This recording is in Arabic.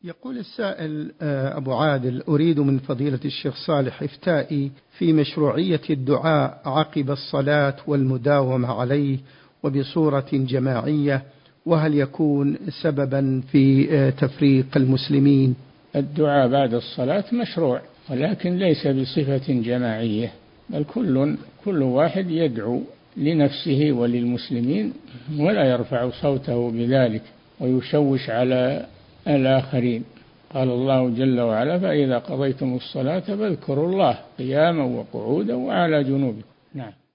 يقول السائل أبو عادل: أريد من فضيلة الشيخ صالح إفتائي في مشروعية الدعاء عقب الصلاة والمداومة عليه وبصورة جماعية، وهل يكون سببا في تفريق المسلمين؟ الدعاء بعد الصلاة مشروع، ولكن ليس بصفة جماعية، بل كل واحد يدعو لنفسه وللمسلمين ولا يرفع صوته بذلك ويشوش على الآخرين. قال الله جل وعلا: فإذا قضيتم الصلاة فاذكروا الله قياما وقعودا وعلى جنوبكم. نعم.